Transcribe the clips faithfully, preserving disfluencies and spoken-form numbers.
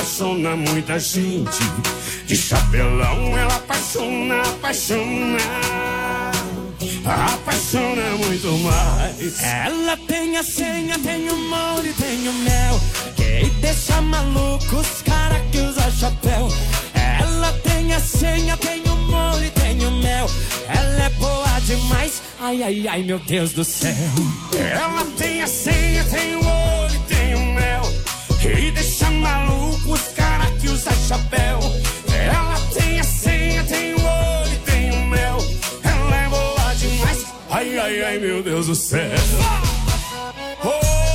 apaixona muita gente. De chapelão ela apaixona, apaixona, apaixona muito mais. Ela tem a senha, tem o molho, tem o mel, que deixa maluco os caras que usa chapéu. Ela tem a senha, tem o molho, tem o mel, ela é boa demais, ai, ai, ai, meu Deus do céu. Ela tem a senha, tem o molho, tem o mel, que deixa maluco os caras que usa chapéu. Ela tem a senha, tem o olho, tem o mel, ela é boa demais, ai, ai, ai, meu Deus do céu. Oi!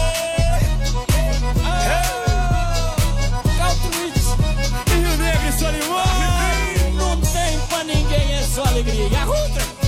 Caltruiz, Rio Negro e Solimão, não tem pra ninguém, é só alegria. Arruda!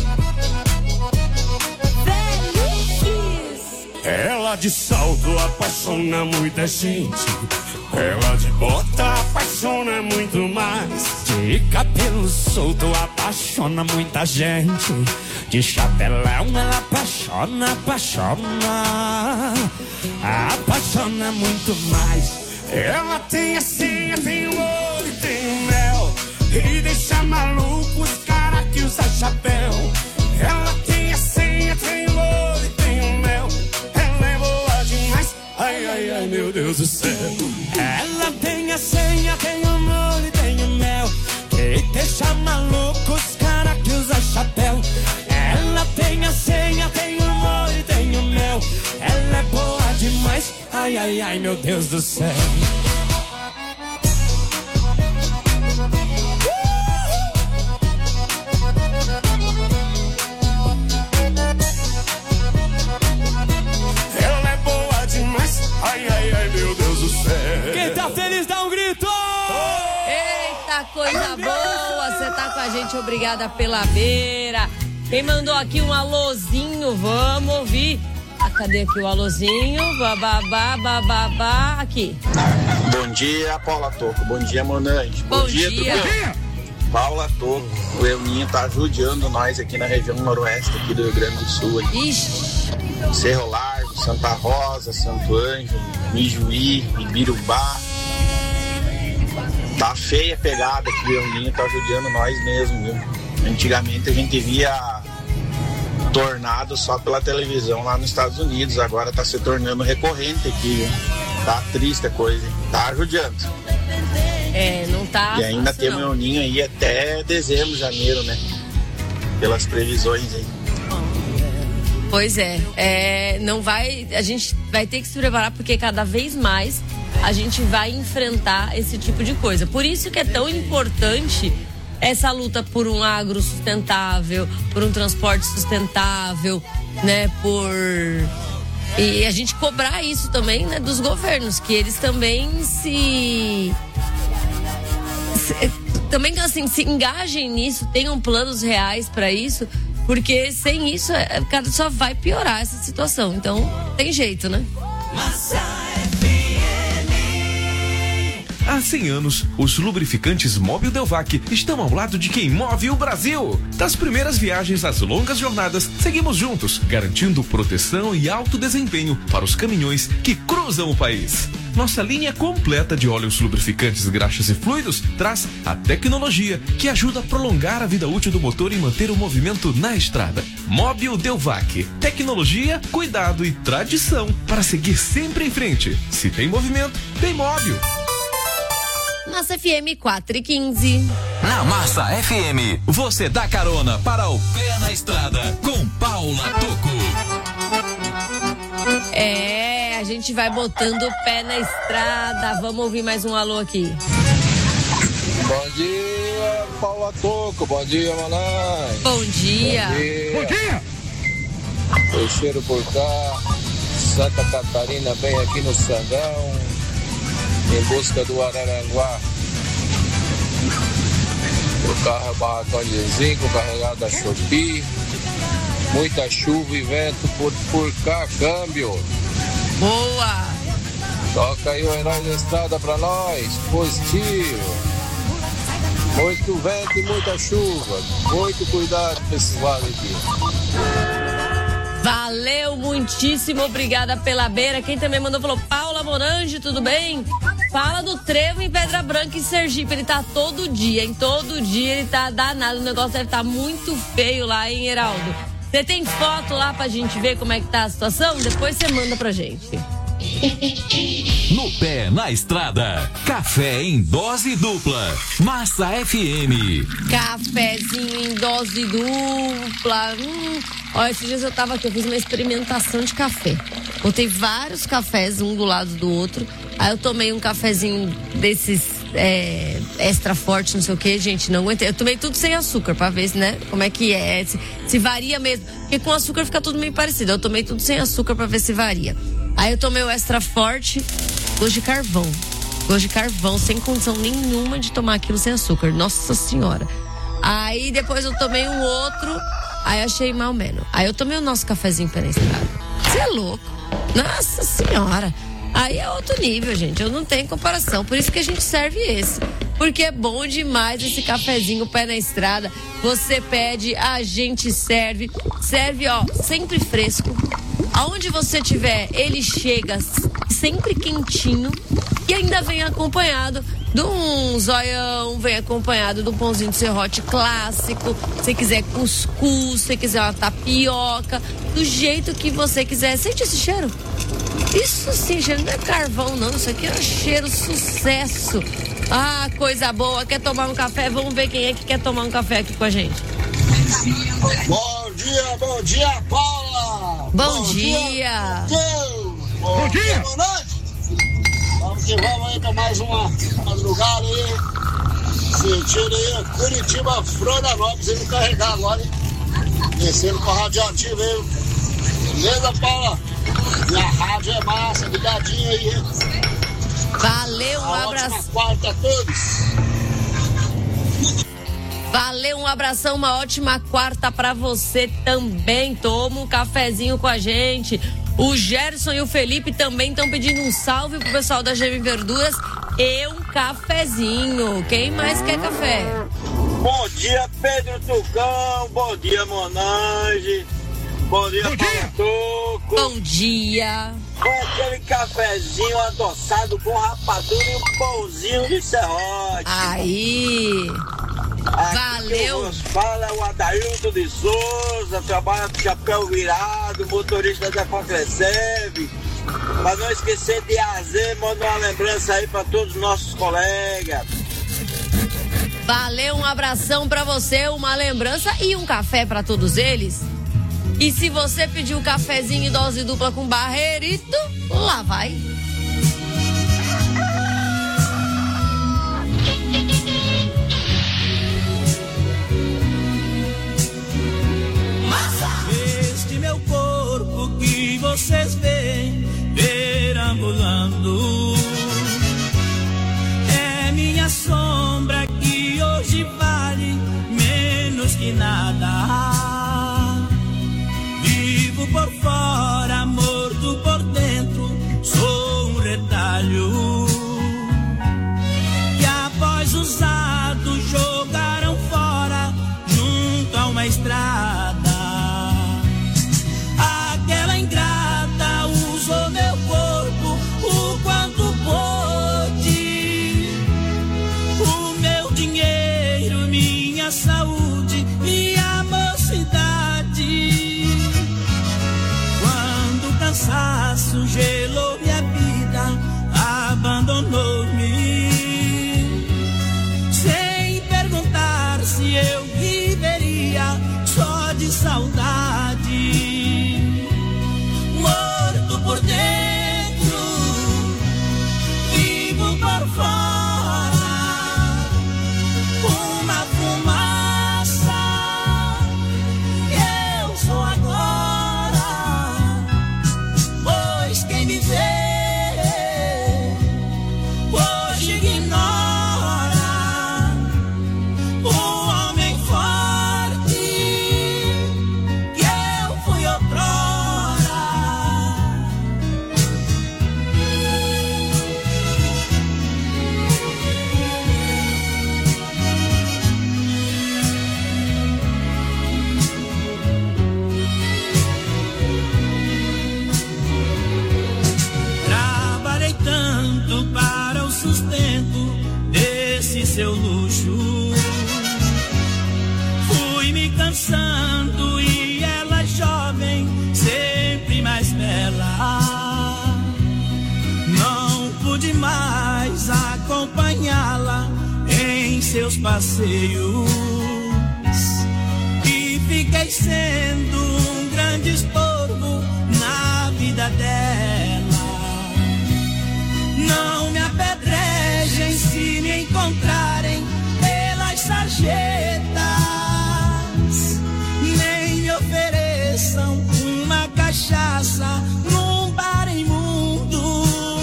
Ela de salto apaixona muita gente, ela de bota apaixona muito mais. De cabelo solto apaixona muita gente. De chapelão ela apaixona, apaixona, apaixona muito mais. Ela tem a senha, tem o olho, tem o mel, e deixa maluco os caras que usa chapéu. Ela tem a senha, tem o olho, tem o mel, ela é boa demais, ai, ai, ai, meu Deus do céu. Ela tem a senha, tem o molho, tem o mel, que deixa maluco os caras que usa chapéu. Ela tem a senha, tem o molho, tem o mel, ela é boa demais, ai, ai, ai, meu Deus do céu. Ela é boa demais, ai, ai, ai, meu Deus do céu. Quem tá feliz dá um grito! Eita, coisa boa, você tá com a gente, obrigada pela beira. Quem mandou aqui um alôzinho, vamos ouvir. Ah, cadê aqui o alôzinho? Bababá, bababá, aqui. Bom dia, Paula Toco. Bom dia, Monange. Bom, Bom dia. dia. Bom dia. Paula Toco, o Euninho tá ajudando nós aqui na região noroeste aqui do Rio Grande do Sul. Aqui. Ixi. Cerro Largo, Santa Rosa, Santo Ângelo, Mijuí, Ibirubá. Tá feia a pegada aqui, o Euninho tá ajudando nós mesmo, viu? Antigamente a gente via tornado só pela televisão lá nos Estados Unidos, agora tá se tornando recorrente aqui, viu? Tá triste a coisa, hein? Tá ajudando. É, não tá. E ainda fácil, temos o Euninho aí até dezembro, janeiro, né? Pelas previsões aí. Pois é, é, não vai, a gente vai ter que se preparar porque cada vez mais a gente vai enfrentar esse tipo de coisa. Por isso que é tão importante essa luta por um agro sustentável, por um transporte sustentável, né, por... E a gente cobrar isso também, né, dos governos, que eles também se... se também, assim, se engajem nisso, tenham planos reais para isso, porque sem isso, cara, só vai piorar essa situação. Então, tem jeito, né? Há cem anos, os lubrificantes Mobil Delvac estão ao lado de quem move o Brasil. Das primeiras viagens às longas jornadas, seguimos juntos, garantindo proteção e alto desempenho para os caminhões que cruzam o país. Nossa linha completa de óleos lubrificantes, graxas e fluidos traz a tecnologia que ajuda a prolongar a vida útil do motor e manter o movimento na estrada. Mobil Delvac. Tecnologia, cuidado e tradição para seguir sempre em frente. Se tem movimento, tem Mobil. Massa F M quatro e quinze. Na Massa F M, você dá carona para o Pé na Estrada com Paula Toco. É, a gente vai botando o pé na estrada. Vamos ouvir mais um alô aqui. Bom dia, Paula Toco. Bom dia, Manai. Bom dia. Bom dia. Bom dia. Peixeiro por cá, Santa Catarina, bem aqui no Sangão, em busca do Araranguá. O carro é barracão de zinco, carregado a Shopee. Muita chuva e vento por, por cá, câmbio. Boa! Toca aí o Herói da Estrada pra nós, positivo. Muito vento e muita chuva. Muito cuidado com esses vales aqui. Valeu, muitíssimo obrigada pela beira. Quem também mandou falou, Paula Morange, tudo bem? Fala do trevo em Pedra Branca e Sergipe. Ele tá todo dia, em todo dia ele tá danado. O negócio deve estar tá muito feio lá, hein, Heraldo? Você tem foto lá pra gente ver como é que tá a situação? Depois você manda pra gente. No pé, na estrada. Café em dose dupla. Massa F M. Cafezinho em dose dupla. Hum. Olha, esses dias eu tava aqui, eu fiz uma experimentação de café. Botei vários cafés, um do lado do outro. Aí eu tomei um cafezinho desses é, extra forte, não sei o que, gente, não aguentei. Eu tomei tudo sem açúcar, pra ver, né, como é que é, se, se varia mesmo. Porque com açúcar fica tudo meio parecido. Eu tomei tudo sem açúcar pra ver se varia. Aí eu tomei o extra forte, gosto de carvão. Gosto de carvão, sem condição nenhuma de tomar aquilo sem açúcar. Nossa Senhora. Aí depois eu tomei um outro, aí achei mal menos. Aí eu tomei o nosso cafezinho pela estrada. Você é louco. Nossa Senhora. Aí é outro nível, gente. Eu não tenho comparação. Por isso que a gente serve esse. Porque é bom demais esse cafezinho pé na estrada. Você pede, a gente serve. Serve, ó, sempre fresco. Aonde você tiver, ele chega sempre quentinho. E ainda vem acompanhado de um zoião, vem acompanhado de um pãozinho de serrote clássico. Se quiser cuscuz, se quiser uma tapioca, do jeito que você quiser. Sente esse cheiro? Isso sim, cheiro não é carvão não, isso aqui é um cheiro sucesso. Ah, coisa boa, quer tomar um café? Vamos ver quem é que quer tomar um café aqui com a gente. Bom dia, bom dia, Paula! Bom, bom dia! dia. Bom, bom dia! Boa noite! Vamos que vamos aí pra mais uma madrugada aí. Sentindo aí, Curitiba, Florianópolis, indo carregar agora, hein? Descendo com a radioativa aí. Beleza, Paula? E a rádio é massa, ligadinho aí. Valeu, um a abraço. Ótima quarta a todos. Valeu, um abração, uma ótima quarta pra você também. Toma um cafezinho com a gente. O Gerson e o Felipe também estão pedindo um salve pro pessoal da Gema Verduras e um cafezinho. Quem mais quer café? Bom dia, Pedro Tucão. Bom dia, Monange. Bom dia, Paulo Tuco. Bom dia. Com aquele cafezinho adoçado com rapadura e um pãozinho de serrote. Aí. Aqui valeu. Nos fala é o Adailton de Souza, trabalha com chapéu virado, motorista da Concreseve. Pra não esquecer de Azer, manda uma lembrança aí pra todos os nossos colegas. Valeu, um abração pra você, uma lembrança e um café pra todos eles. E se você pediu um cafezinho em dose dupla com barreirito, lá vai. Este meu corpo que vocês veem perambulando é minha sombra que hoje vale menos que nada. Vivo por fora, morto por dentro, sou um retalho que após usado jogaram fora junto a uma estrada. Aquela ingrata usou meu corpo o quanto pôde, o meu dinheiro, minha saúde, minha mocidade. Quando o cansaço gelou minha vida, abandonou-me, sem perguntar se eu viveria só de saudade. Morto por dentro, vivo por fora, uma fumaça que eu sou agora, pois quem me vê hoje ignora o homem forte seu luxo. Fui me cansando e ela jovem, sempre mais bela. Não pude mais acompanhá-la em seus passeios e fiquei sendo um grande estorvo na vida dela. Não me apedrejem se me encontrarem pelas sarjetas, nem me ofereçam uma cachaça num bar imundo.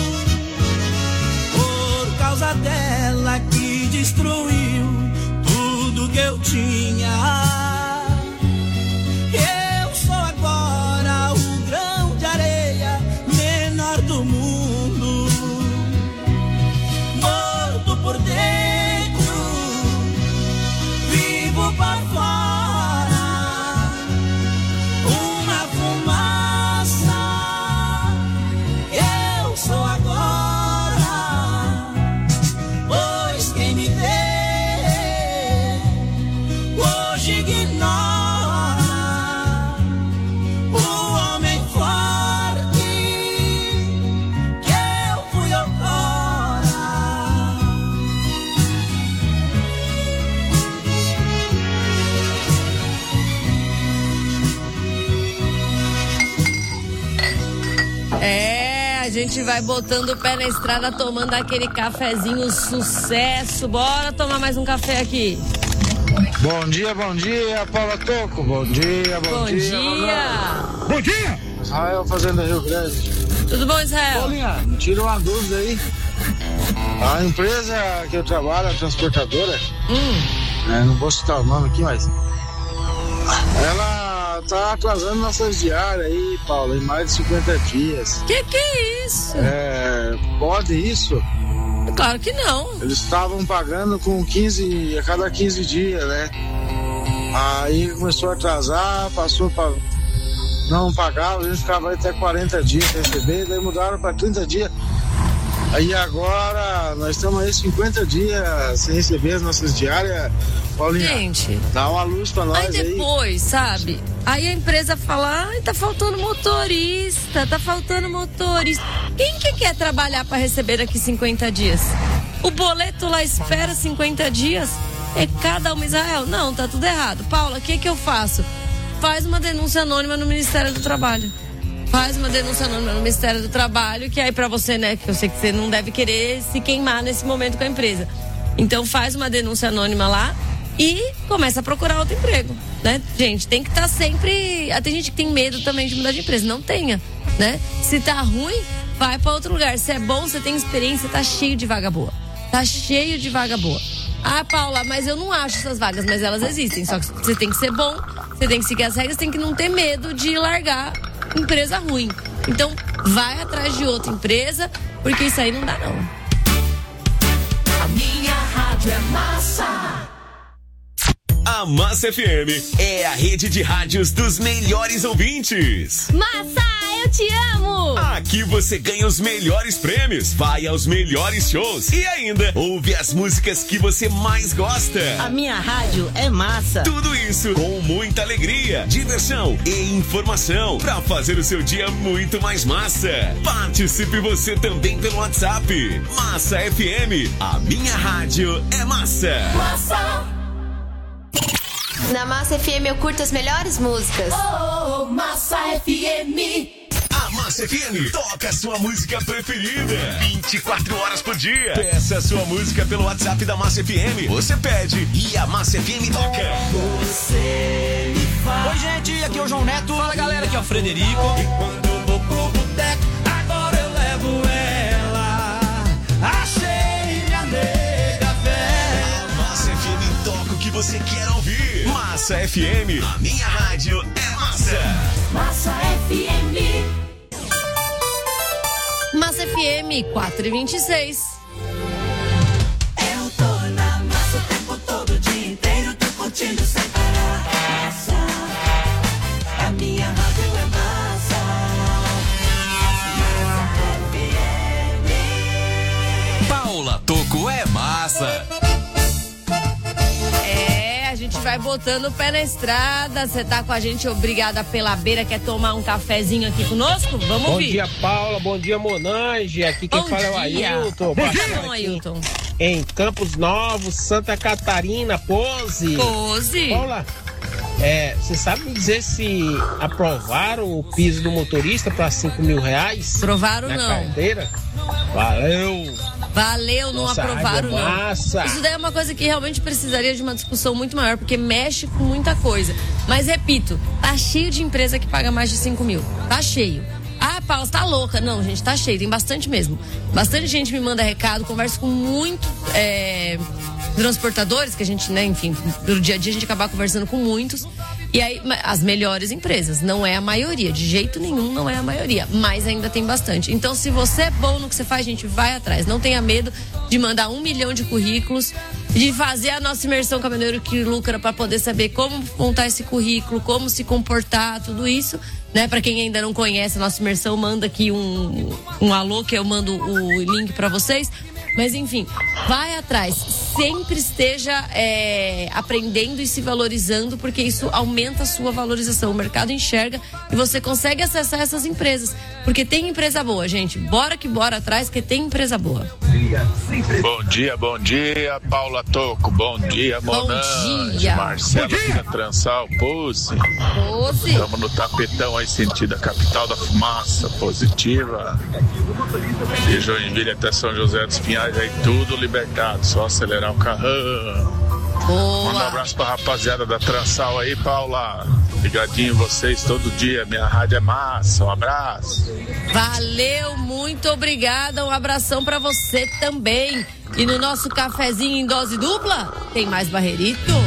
Por causa dela que destruiu tudo que eu tinha, eu sou agora o grão de areia menor do mundo. Morto por dentro, vivo por fora, uma fumaça. Eu sou agora, pois quem me vê hoje ignora o homem forte que eu fui outrora. É, a gente vai botando o pé na estrada, tomando aquele cafezinho sucesso. Bora tomar mais um café aqui. Bom dia, bom dia, Paula Toco. Bom dia, bom, Bom dia. dia. Bom dia! Israel Fazenda Rio Grande. Tudo bom, Israel? Paulinha, me tira uma dúvida aí. A empresa que eu trabalho, a transportadora, Hum. né, não vou citar o nome aqui, mas ela tá atrasando nossas diárias aí, Paula, em mais de cinquenta dias. Que que é isso? É, pode isso? Claro que não. Eles estavam pagando com quinze, a cada quinze dias, né? Aí começou a atrasar, passou para não pagava, a gente ficava até quarenta dias sem receber, daí mudaram para trinta dias. Aí agora nós estamos aí cinquenta dias sem receber as nossas diárias. Paulinha, Gente, dá uma luz pra nós aí aí. depois, sabe? Aí a empresa fala, ai, tá faltando motorista, tá faltando motorista. Quem que quer trabalhar para receber daqui cinquenta dias? O boleto lá espera cinquenta dias? É cada um, Israel? Não, tá tudo errado. Paula, o que que eu faço? Faz uma denúncia anônima no Ministério do Trabalho. Faz uma denúncia anônima no Ministério do Trabalho, que aí pra você, né, que eu sei que você não deve querer se queimar nesse momento com a empresa. Então faz uma denúncia anônima lá e começa a procurar outro emprego, né? Gente, tem que estar sempre... Tem gente que tem medo também de mudar de empresa. Não tenha, né? Se tá ruim, vai pra outro lugar. Se é bom, você tem experiência, tá cheio de vaga boa. Tá cheio de vaga boa. Ah, Paula, mas eu não acho essas vagas, mas elas existem. Só que você tem que ser bom, você tem que seguir as regras, tem que não ter medo de largar empresa ruim. Então, vai atrás de outra empresa, porque isso aí não dá, não. A minha rádio é massa. A Massa F M é a rede de rádios dos melhores ouvintes. Massa, eu te amo! Aqui você ganha os melhores prêmios, vai aos melhores shows e ainda ouve as músicas que você mais gosta. A minha rádio é massa. Tudo isso com muita alegria, diversão e informação pra fazer o seu dia muito mais massa. Participe você também pelo WhatsApp. Massa F M, a minha rádio é massa. Massa. Na Massa F M eu curto as melhores músicas. Oh, oh, Massa F M. A Massa F M toca a sua música preferida vinte e quatro horas por dia. Peça a sua música pelo WhatsApp da Massa F M. Você pede e a Massa F M toca. Você me faz. Oi, gente, aqui é o João Neto. Fala, galera, aqui é o Frederico. E quando eu vou pro boteco, agora eu levo ela. Achei minha nega velha. A Massa F M toca o que você quer ouvir. Massa F M, a minha rádio é massa. Massa F M. Massa F M quatro e vinte e seis. Eu tô na massa o tempo todo, o dia inteiro, tô curtindo sem parar. Massa, a minha rádio é massa. Massa F M. Paula Toco é massa. vai botando o pé na estrada. Você tá com a gente, obrigada pela beira. Quer tomar um cafezinho aqui conosco? Vamos bom ouvir. Bom dia, Paula. Bom dia, Monange. Aqui quem bom fala dia. é o Ailton. Bom dia, Ailton. Em Campos Novos, Santa Catarina, Pose. Pose. Paula, é, você sabe me dizer se aprovaram o piso do motorista para cinco mil reais? Aprovaram na não. Carteira? Valeu. Valeu, não Nossa, aprovaram não. Massa. Isso daí é uma coisa que realmente precisaria de uma discussão muito maior, porque mexe com muita coisa. Mas repito, tá cheio de empresa que paga mais de cinco mil. Tá cheio. Ah, Paula, você tá louca. Não, gente, tá cheio, tem bastante mesmo. Bastante gente me manda recado, converso com muito é, transportadores, que a gente, né, enfim, no dia a dia a gente acaba conversando com muitos. E aí, as melhores empresas, não é a maioria, de jeito nenhum não é a maioria, mas ainda tem bastante. Então, se você é bom no que você faz, gente, vai atrás. Não tenha medo de mandar um milhão de currículos, de fazer a nossa imersão Caminhoneiro que Lucra para poder saber como montar esse currículo, como se comportar, tudo isso, né? Para quem ainda não conhece a nossa imersão, manda aqui um, um alô que eu mando o link para vocês. Mas enfim, vai atrás, sempre esteja é, aprendendo e se valorizando, porque isso aumenta a sua valorização. O mercado enxerga e você consegue acessar essas empresas, porque tem empresa boa, gente. Bora que bora atrás, que tem empresa boa. Bom dia, bom dia, Paula Toco. Bom dia, Monange. Bom dia. Marcelo aqui na Transal, Pose. Pose. Estamos no tapetão aí, sentido a capital da fumaça, positiva. De Joinville até São José dos Pinhais. Aí tudo libertado, só acelerar o carrão. Boa. Manda um abraço pra rapaziada da Transal aí, Paula. Ligadinho em vocês todo dia, minha rádio é massa, um abraço. Valeu, muito obrigada, um abração pra você também. E no nosso cafezinho em dose dupla, tem mais Barreirito.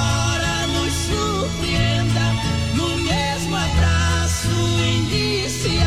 No mesmo abraço, início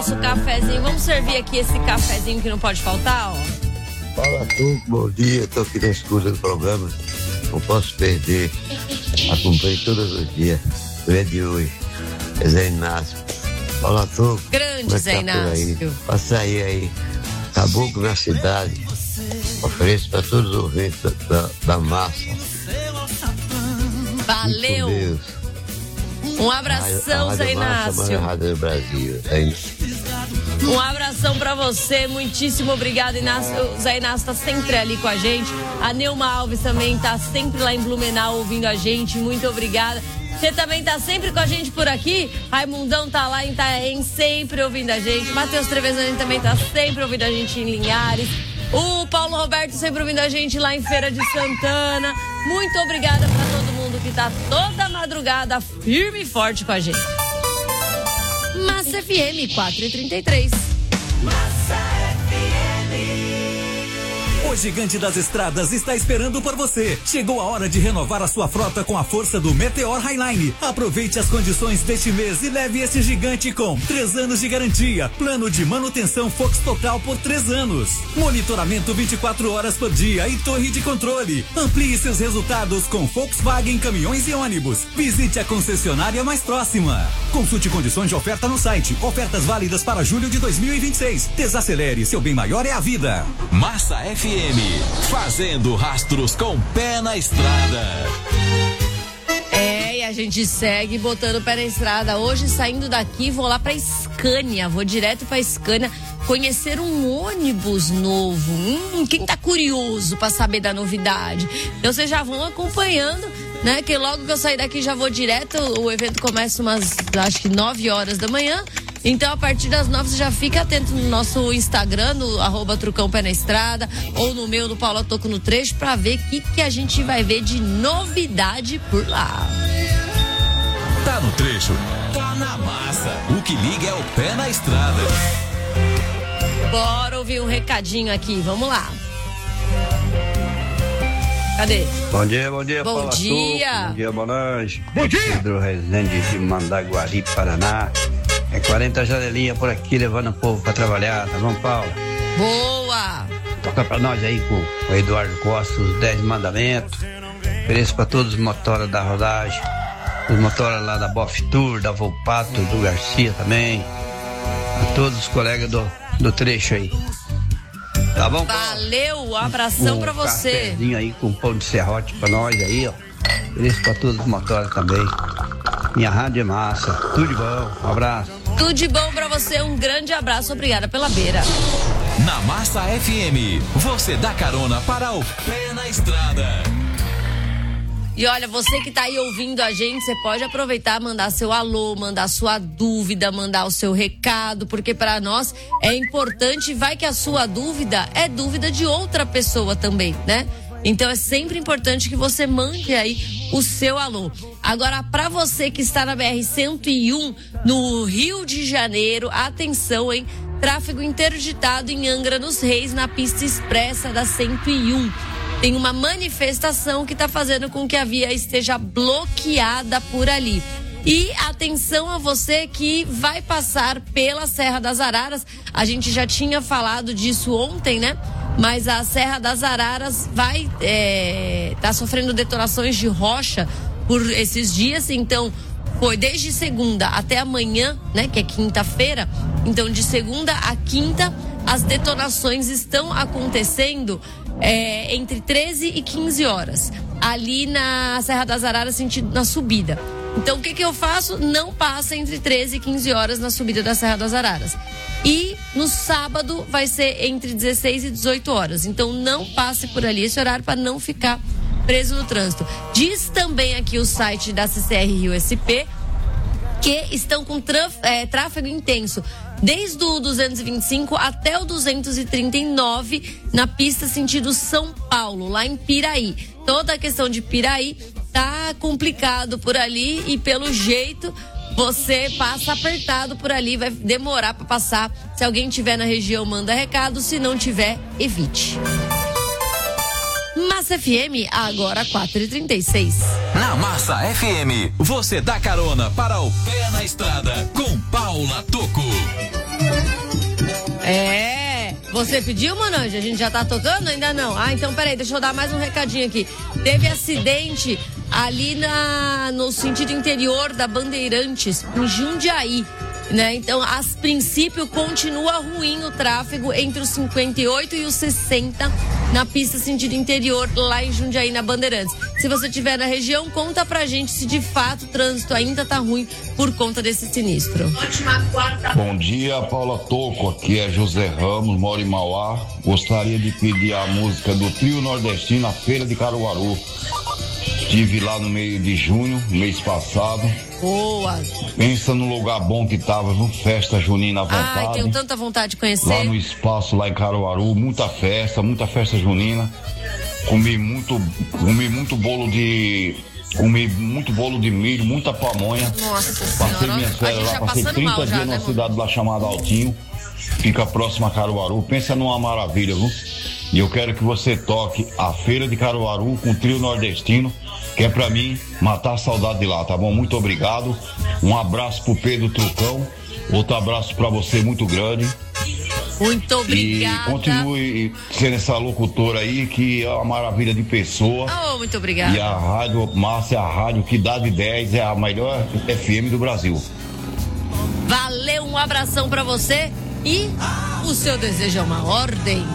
nosso cafezinho. Vamos servir aqui esse cafezinho que não pode faltar, ó. Fala tu, bom dia, tô aqui na escuta do programa. Não posso perder. Acompanho todos os dias. O é de hoje. É Zé Inácio. Fala tu. Grande Zé Inácio. Passa aí aí. Caboclo na cidade. Ofereço para todos os ouvintes da, da, da massa. Valeu. Um abração, a Zé Inácio. Rádio do Brasil. É Um abração pra você, muitíssimo obrigado, Inácio. O Zé Inácio tá sempre ali com a gente. A Neuma Alves também tá sempre lá em Blumenau ouvindo a gente. Muito obrigada. Você também tá sempre com a gente por aqui. Raimundão tá lá em Itaém, sempre ouvindo a gente. Matheus Trevezani também tá sempre ouvindo a gente em Linhares. O Paulo Roberto sempre ouvindo a gente lá em Feira de Santana. Muito obrigada pra todo mundo que tá toda madrugada firme e forte com a gente. Massa F M quatro e trinta e três. Massa F M. O Gigante das Estradas está esperando por você. Chegou a hora de renovar a sua frota com a força do Meteor Highline. Aproveite as condições deste mês e leve esse gigante com três anos de garantia, plano de manutenção Fox Total por três anos, monitoramento vinte e quatro horas por dia e torre de controle. Amplie seus resultados com Volkswagen Caminhões e Ônibus. Visite a concessionária mais próxima. Consulte condições de oferta no site. Ofertas válidas para julho de dois mil e vinte e seis. Desacelere, seu bem maior é a vida. Massa F M, fazendo rastros com pé na estrada. É, e a gente segue botando o pé na estrada. Hoje, saindo daqui, vou lá pra Scania. Vou direto pra Scania conhecer um ônibus novo. Hum, quem tá curioso pra saber da novidade? Então, vocês já vão acompanhando, né? Que logo que eu sair daqui já vou direto. O evento começa umas, acho que nove horas da manhã. Então, a partir das nove, você já fica atento no nosso Instagram, no arroba Trucão Pé na Estrada, ou no meu, no Paula Toco no Trecho, pra ver o que, que a gente vai ver de novidade por lá. Tá no trecho, tá na massa. O que liga é o pé na estrada. Bora ouvir um recadinho aqui, vamos lá. Cadê? Bom dia, bom dia. Bom Fala dia. Tuco. Bom dia, boa noite. Bom dia. Pedro Rezende de Mandaguari, Paraná. É quarenta janelinhas por aqui, levando o povo pra trabalhar, tá bom, Paulo? Boa! Toca pra nós aí com o Eduardo Costa, os dez mandamentos. Ofereço pra todos os motoras da rodagem, os motoras lá da Bof Tour, da Volpato, do Garcia também. A todos os colegas do, do trecho aí. Tá bom? Valeu, um abração um pra você. Um cafezinho aí com pão de serrote pra nós aí, ó. Ofereço pra todos os motoras também. Minha rádio é massa. Tudo de bom. Um abraço. Tudo de bom pra você, um grande abraço, obrigada pela beira. Na Massa F M, você dá carona para o pé na estrada. E olha, você que tá aí ouvindo a gente, você pode aproveitar, mandar seu alô, mandar sua dúvida, mandar o seu recado, porque para nós é importante, vai que a sua dúvida é dúvida de outra pessoa também, né? Então é sempre importante que você mande aí o seu alô. Agora, para você que está na B R cento e um, no Rio de Janeiro, atenção, hein? Tráfego interditado em Angra dos Reis, na pista expressa da cento e um. Tem uma manifestação que está fazendo com que a via esteja bloqueada por ali. E atenção a você que vai passar pela Serra das Araras. A gente já tinha falado disso ontem, né? Mas a Serra das Araras vai é, tá sofrendo detonações de rocha por esses dias. Então, foi desde segunda até amanhã, né? Que é quinta-feira. Então, de segunda a quinta, as detonações estão acontecendo é, entre treze e quinze horas. Ali na Serra das Araras, sentido na subida. Então, o que que eu faço? Não passa entre treze e quinze horas na subida da Serra das Araras. E no sábado vai ser entre dezesseis e dezoito horas. Então, não passe por ali esse horário para não ficar preso no trânsito. Diz também aqui o site da C C R Rio S P que estão com traf, é, tráfego intenso desde o duzentos e vinte e cinco até o duzentos e trinta e nove na pista sentido São Paulo, lá em Piraí. Toda a questão de Piraí tá complicado por ali e pelo jeito você passa apertado por ali, vai demorar para passar. Se alguém tiver na região, manda recado, se não tiver, evite. Massa F M, agora quatro e trinta e seis. Na Massa F M, você dá carona para o pé na estrada com Paula Toco. É, você pediu, Monange? A gente já tá tocando? Ainda não? Ah, então peraí, deixa eu dar mais um recadinho aqui. Teve acidente ali na, no sentido interior da Bandeirantes, em Jundiaí. Né? Então, a princípio, continua ruim o tráfego entre os cinquenta e oito e os sessenta na pista sentido interior, lá em Jundiaí, na Bandeirantes. Se você estiver na região, conta pra gente se de fato o trânsito ainda tá ruim por conta desse sinistro. Bom dia, Paula Toco, aqui é José Ramos, moro em Mauá. Gostaria de pedir a música do Trio Nordestino, na Feira de Caruaru. Estive lá no meio de junho, mês passado. Boa! Pensa no lugar bom que tava, viu? Festa junina à vontade. Ai, tenho tanta vontade de conhecer. Lá no espaço, lá em Caruaru, muita festa, muita festa junina. Comi muito, comi muito bolo de... Comi muito bolo de milho, muita pamonha. Nossa Passei senhora, minhas férias lá, passei trinta dias numa cidade lá chamada Altinho. Fica próxima a Caruaru. Pensa numa maravilha, viu? E eu quero que você toque a Feira de Caruaru com o Trio Nordestino, que é pra mim matar a saudade de lá, tá bom? Muito obrigado. Um abraço pro Pedro Trucão. Outro abraço pra você muito grande. Muito obrigada. E continue sendo essa locutora aí, que é uma maravilha de pessoa. Oh, muito obrigada. E a Rádio Márcia, a rádio que dá de dez, é a melhor F M do Brasil. Valeu, um abração pra você. E o seu desejo é uma ordem.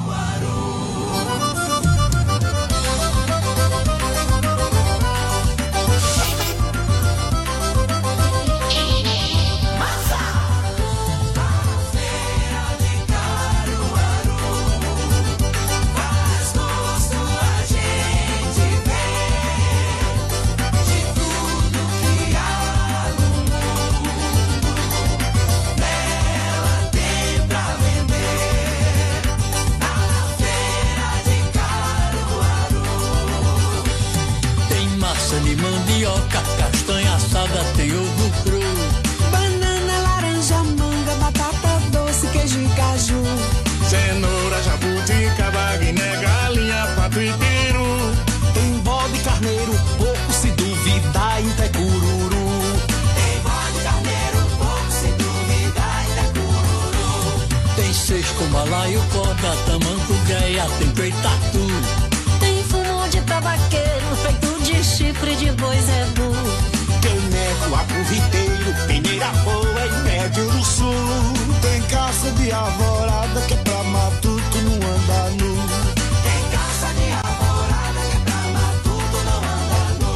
De mandioca, castanha assada, tem ovo cru, banana, laranja, manga, batata doce, queijo e caju, cenoura, jabuticaba, guiné, galinha, pato e peru. tem bode, carneiro, porco, se duvidar, ainda é cururu. Tem bode, carneiro, porco, se duvidar, ainda é cururu. Tem cisco, balaio, corda, tamanco, greia, tem peitatu. Tem fumo de tabaqueiro, feito de chifre de boi zebu. Tem neco, aproviteiro, peneira boa e médio do sul. Tem caça de alvorada que é pra matuto não andar nu. Tem caça de alvorada que é pra matuto não andar nu.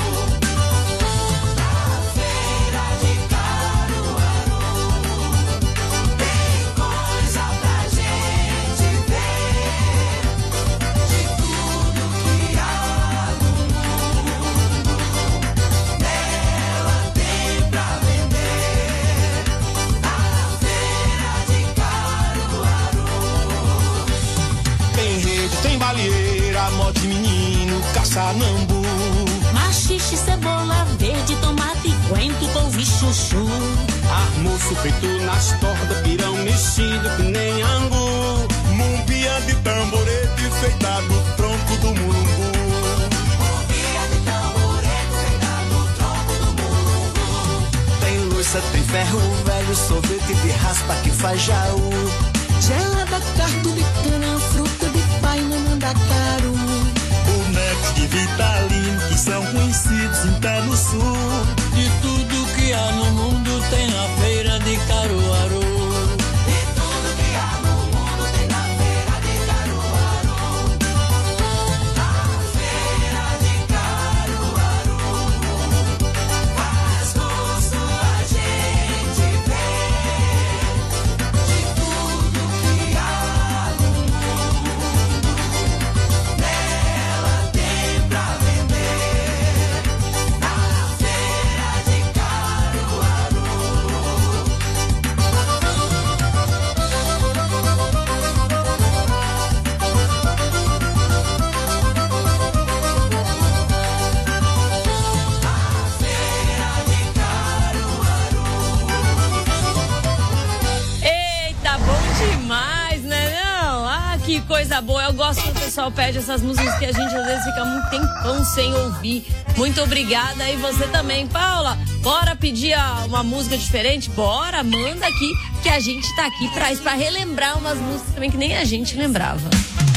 Na feira de Caruaru tem coisa pra gente ver, de tudo que há no mundo. Nela tem pra vender. Na feira de Caruaru Tem rede, tem baleeira, mote menino, caçanambu. maxixe, cebola verde, tomate, coentro, couve, chuchu. Almoço feito nas tortas, pirão mexido que nem angu. Mumbia de tamborete feita do tronco do mulungu. Mumbia de tamborete feita do tronco do mulungu. Tem louça, tem ferro velho, sorvete de raspa que faz jaú. Gelada, cardo de cana, fruta de pai, mandacaru. Bonecos de Vitalino que são conhecidos em pé no sul. De tudo que há no mundo tem a feira de Caruaru. De tudo que há no mundo tem na feira de Caruaru. Na feira de Caruaru faz gosto a gente ver, de tudo que há no mundo. Nela tem pra vender. Na feira de Caruaru. Eita, bom demais, né não? Ah, que coisa boa. Eu gosto quando o pessoal pede essas músicas que a gente às vezes fica muito tempão sem ouvir. Muito obrigada. E você também, Paula. Bora pedir uma música diferente? Bora, manda aqui, que a gente tá aqui pra isso, pra relembrar umas músicas também que nem a gente lembrava.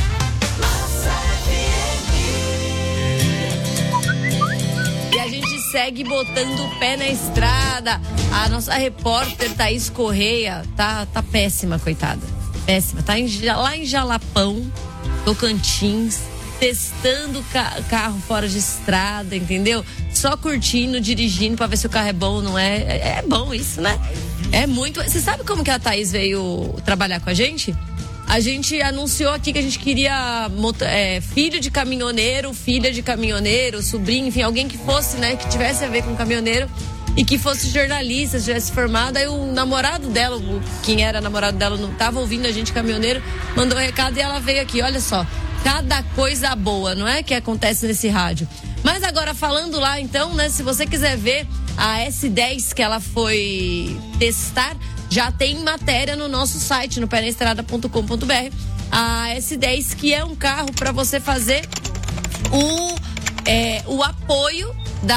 E a gente segue botando o pé na estrada. A nossa repórter Thaís Correia tá, tá péssima, coitada. Péssima. Tá em, lá em Jalapão, Tocantins, testando ca- carro fora de estrada, entendeu? Só curtindo, dirigindo pra ver se o carro é bom ou não é. é. É bom isso, né? É muito. Você sabe como que a Thaís veio trabalhar com a gente? A gente anunciou aqui que a gente queria é, filho de caminhoneiro, filha de caminhoneiro, sobrinho, enfim, alguém que fosse, né, que tivesse a ver com caminhoneiro e que fosse jornalista, tivesse formado. Aí o namorado dela, quem era namorado dela, não estava ouvindo a gente, caminhoneiro, mandou um recado e ela veio aqui. Olha só, cada coisa boa, não é, que acontece nesse rádio. Mas agora falando lá, então, né, se você quiser ver a S dez que ela foi testar, já tem matéria no nosso site, no pé na estrada ponto com ponto b r. A S dez, que é um carro para você fazer o, é, o apoio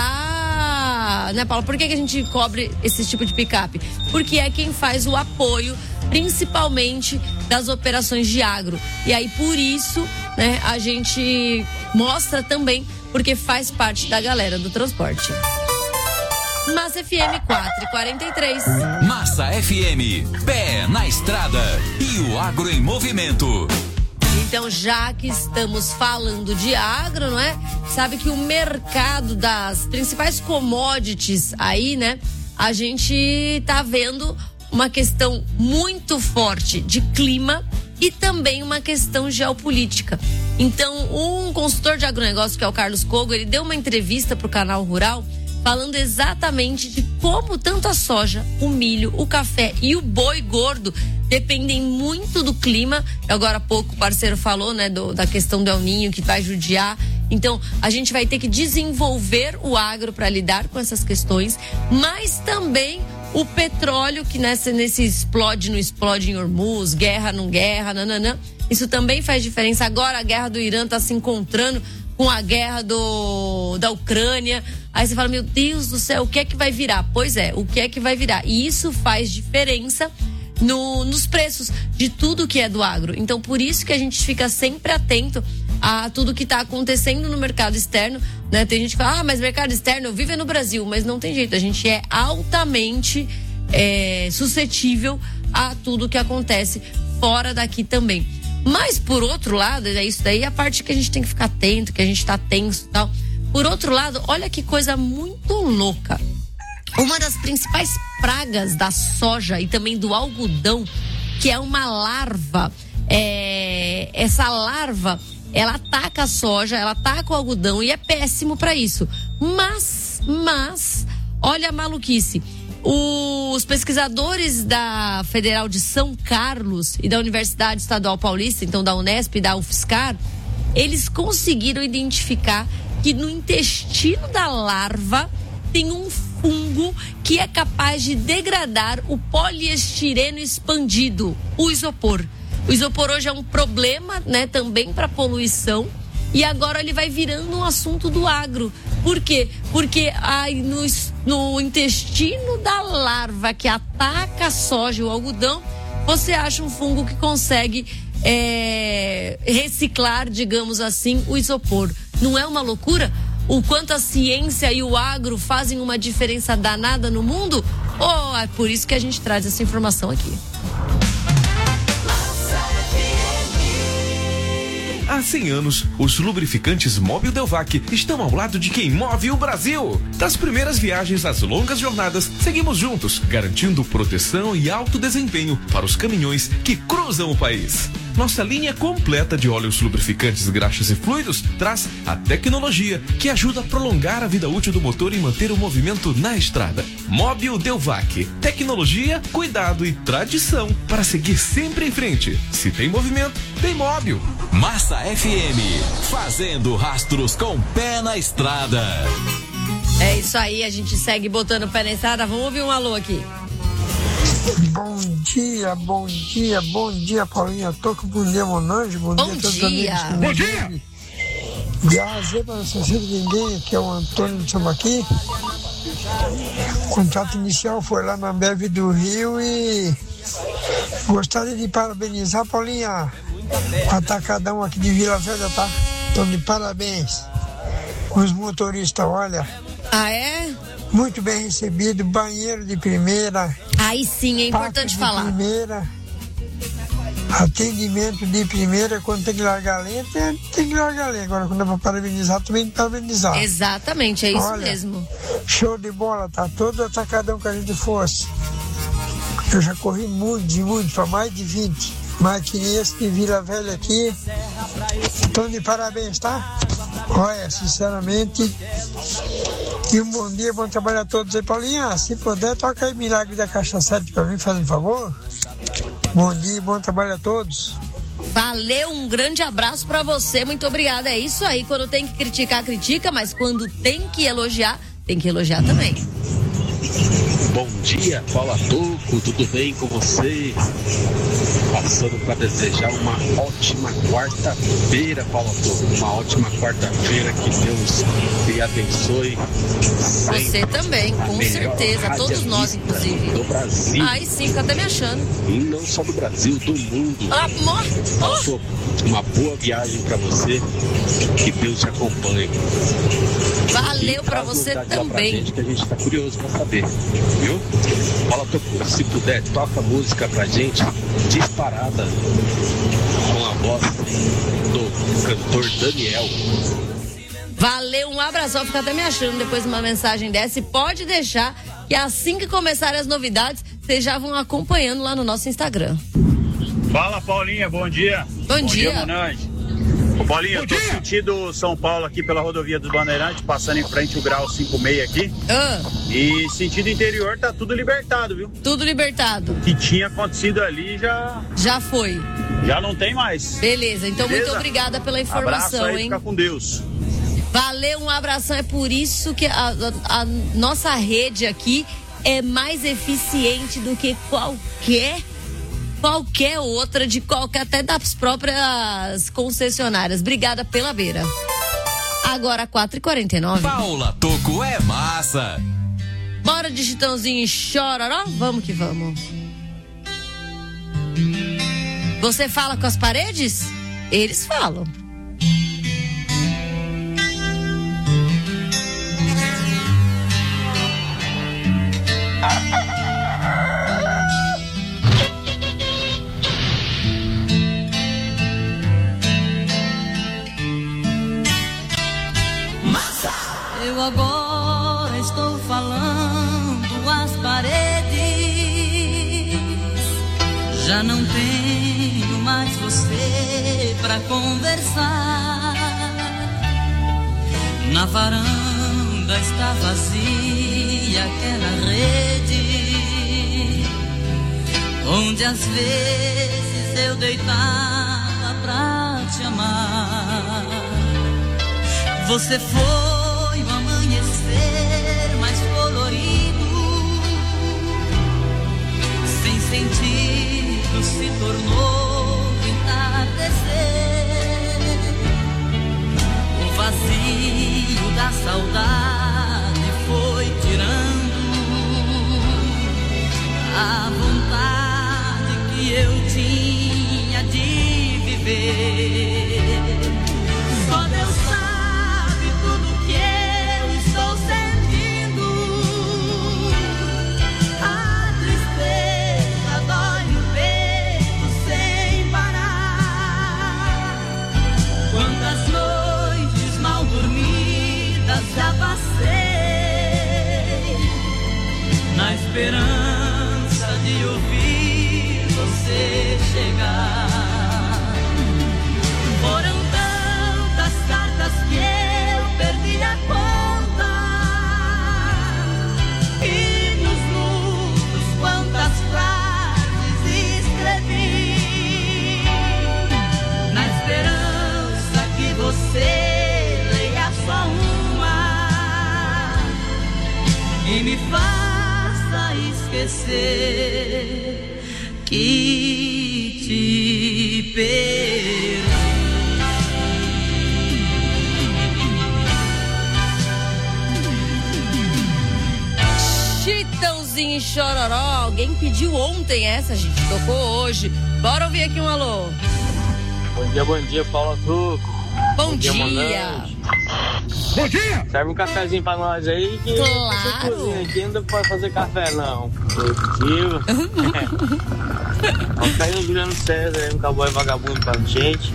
da... Né, Paulo? Por que, que a gente cobre esse tipo de picape? Porque é quem faz o apoio, principalmente das operações de agro. E aí, por isso, né, a gente mostra também, porque faz parte da galera do transporte. Massa F M quatro e quarenta e três. Massa F M, pé na estrada e o agro em movimento. Então, já que estamos falando de agro, não é? Sabe que o mercado das principais commodities aí, né? A gente tá vendo uma questão muito forte de clima e também uma questão geopolítica. Então, um consultor de agronegócio, que é o Carlos Cogo, ele deu uma entrevista pro Canal Rural falando exatamente de como tanto a soja, o milho, o café e o boi gordo dependem muito do clima. Agora há pouco o parceiro falou, né, do, da questão do El Ninho, que vai judiar. Então, a gente vai ter que desenvolver o agro para lidar com essas questões, mas também o petróleo, que nessa, nesse explode, não explode em Hormuz, guerra, não guerra, nananã. Isso também faz diferença. Agora a guerra do Irã está se encontrando com a guerra do, da Ucrânia. Aí você fala, meu Deus do céu, o que é que vai virar? Pois é, o que é que vai virar? E isso faz diferença no, nos preços de tudo que é do agro. Então, por isso que a gente fica sempre atento a tudo que está acontecendo no mercado externo, né? Tem gente que fala, ah, mas mercado externo vive no Brasil, mas não tem jeito, a gente é altamente é, suscetível a tudo que acontece fora daqui também. Mas, por outro lado, é isso daí a parte que a gente tem que ficar atento, que a gente tá tenso e tal. Por outro lado, olha que coisa muito louca. Uma das principais pragas da soja e também do algodão, que é uma larva, é... essa larva, ela ataca a soja, ela ataca o algodão e é péssimo para isso. Mas, mas, olha a maluquice. Os pesquisadores da Federal de São Carlos e da Universidade Estadual Paulista, então da Unesp e da UFSCar, eles conseguiram identificar que no intestino da larva tem um fungo que é capaz de degradar o poliestireno expandido, o isopor. O isopor hoje é um problema, né, também para poluição. E agora ele vai virando um assunto do agro. Por quê? Porque aí no, no intestino da larva que ataca a soja e o algodão, você acha um fungo que consegue é, reciclar, digamos assim, o isopor. Não é uma loucura? O quanto a ciência e o agro fazem uma diferença danada no mundo? Oh, é por isso que a gente traz essa informação aqui. Há cem anos, os lubrificantes Mobil Delvac estão ao lado de quem move o Brasil. Das primeiras viagens às longas jornadas, seguimos juntos, garantindo proteção e alto desempenho para os caminhões que cruzam o país. Nossa linha completa de óleos lubrificantes, graxas e fluidos traz a tecnologia que ajuda a prolongar a vida útil do motor e manter o movimento na estrada. Mobil Delvac. Tecnologia, cuidado e tradição para seguir sempre em frente. Se tem movimento, tem Mobil. Massa F M, fazendo rastros com pé na estrada. É isso aí, a gente segue botando o pé na estrada. Vamos ouvir um alô aqui. Bom dia, bom dia, bom dia, Paulinha Toco, bom dia, Monange, bom, bom dia a todos os amigos. Bom dia! De arrasei para o Cecílio Guindinha, que é o Antônio de Chamaqui. contrato inicial foi lá na Ambev do Rio e gostaria de parabenizar, Paulinha, o Atacadão aqui de Vila Velha, tá? Então, de parabéns. Os motoristas, olha. Ah, é? Muito bem recebido, banheiro de primeira. Aí sim, é importante de falar. Primeira, atendimento de primeira, quando tem que largar a lenha, tem, tem que largar a lenha. Agora, quando é para parabenizar, também tem que parabenizar. Exatamente, é isso olha, mesmo. Show de bola, tá? Todo atacadão que a gente fosse. Eu já corri muito, de muito, para mais de vinte. Mais que esse de Vila Velha aqui. Então, de parabéns, tá? Olha, sinceramente. E um bom dia, bom trabalho a todos aí, Paulinha. Se puder, toca aí Milagre da Caixa sete pra mim, faz um favor. Bom dia, bom trabalho a todos. Valeu, um grande abraço pra você, muito obrigada. É isso aí, quando tem que criticar, critica, mas quando tem que elogiar, tem que elogiar também. Bom dia, fala Toco, tudo bem com você? Passando para desejar uma ótima quarta-feira, Paulo Toco. Uma ótima quarta-feira, que Deus te abençoe. Você também, com certeza, todos nós, inclusive. Do Brasil. Aí sim, fica até me achando. E não só do Brasil, do mundo. Ah, amor. Paulo Toco, uma boa viagem para você, que Deus te acompanhe. Valeu para você também. Pra gente, que a gente tá curioso para saber, viu? Fala, Toco, se puder, toca a música pra gente, disparada, com a voz do cantor Daniel. Valeu, um abração, fica até me achando depois de uma mensagem dessa, e pode deixar que assim que começarem as novidades, vocês já vão acompanhando lá no nosso Instagram. Fala, Paulinha, bom dia. Bom, bom dia. dia Monange. Ô, Paulinho, eu tô sentindo São Paulo aqui pela rodovia dos Bandeirantes, passando em frente o grau cinquenta e seis aqui. Ah. E sentido interior tá tudo libertado, viu? Tudo libertado. O que tinha acontecido ali já... Já foi. Já não tem mais. Beleza, então Beleza? Muito obrigada pela informação, Abraço aí, hein? Fica com Deus. Valeu, um abração. É por isso que a, a, a nossa rede aqui é mais eficiente do que qualquer qualquer outra, de qualquer, até das próprias concessionárias. Obrigada pela beira. Agora, quatro e quarenta e nove. Paula Toco é massa. Bora de Chitãozinho e Chororó? Vamos que vamos. Você fala com as paredes? Eles falam. Eu agora estou falando às paredes. Já não tenho mais você pra conversar. Na varanda está vazia aquela rede onde às vezes eu deitava pra te amar. Você foi o amanhecer mais colorido, sem sentido se tornou entardecer. O vazio da saudade foi tirando a vontade que eu tinha de viver. Só Deus sabe tudo que eu estou sentindo. A tristeza dói no peito sem parar. Quantas noites mal dormidas já passei na esperança de ouvir você chegar. Foram tantas cartas que eu perdi a conta, e nos lutos quantas frases escrevi, na esperança que você leia só uma e me faça esquecer que te perdi. Chitãozinho e Chororó. Alguém pediu ontem essa, a gente tocou hoje. Bora ouvir aqui um alô. Bom dia, bom dia, Paula Truco. Bom, bom dia. dia. Bom dia. Serve um cafezinho pra nós aí. Que claro. Cozinha aqui não pode fazer café, não. Positivo. Ó, caiu o Juliano César aí, um cowboy vagabundo pra gente.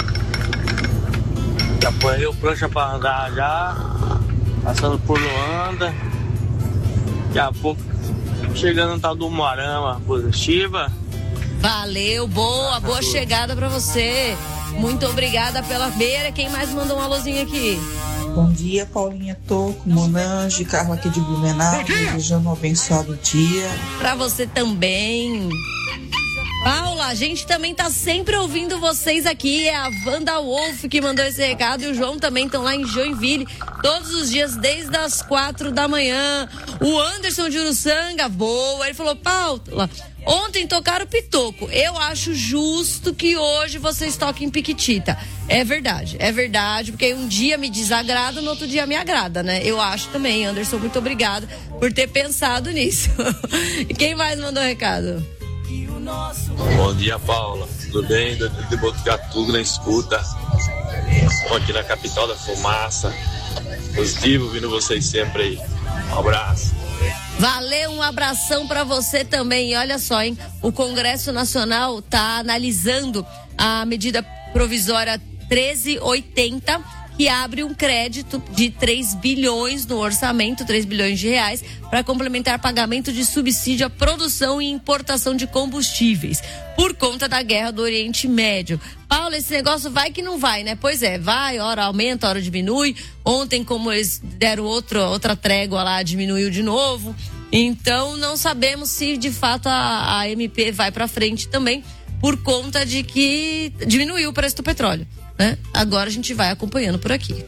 Já põe o prancha pra andar já. Passando por Luanda. Daqui a pouco chegando no tal do Moarama, positiva. Valeu, boa, boa chegada pra você. Muito obrigada pela beira. Quem mais mandou um alôzinho aqui? Bom dia, Paulinha Toco, Monange, Carla aqui de Blumenau, desejando um abençoado dia. Pra você também. Paula, a gente também tá sempre ouvindo vocês aqui. É a Wanda Wolf que mandou esse recado e o João também estão lá em Joinville todos os dias, desde as quatro da manhã. O Anderson de Uruçanga, boa. Ele falou, Paula, ontem tocaram Pitoco. Eu acho justo que hoje vocês toquem Piquitita. É verdade, é verdade, porque um dia me desagrada, no outro dia me agrada, né? Eu acho também, Anderson, muito obrigada por ter pensado nisso. E quem mais mandou recado? Bom dia, Paula. Tudo bem? De Botucatu, na escuta. Estou aqui na capital da fumaça. Positivo, vindo vocês sempre aí. Um abraço. Valeu, um abração pra você também. E olha só, hein? O Congresso Nacional tá analisando a medida provisória treze oitenta, que abre um crédito de três bilhões no orçamento, três bilhões de reais, para complementar pagamento de subsídio à produção e importação de combustíveis, por conta da guerra do Oriente Médio. Paulo, esse negócio vai que não vai, né? Pois é, vai, hora aumenta, hora diminui. Ontem, como eles deram outro, outra trégua lá, diminuiu de novo. Então, não sabemos se de fato a, a M P vai para frente também, por conta de que diminuiu o preço do petróleo, né? Agora a gente vai acompanhando por aqui.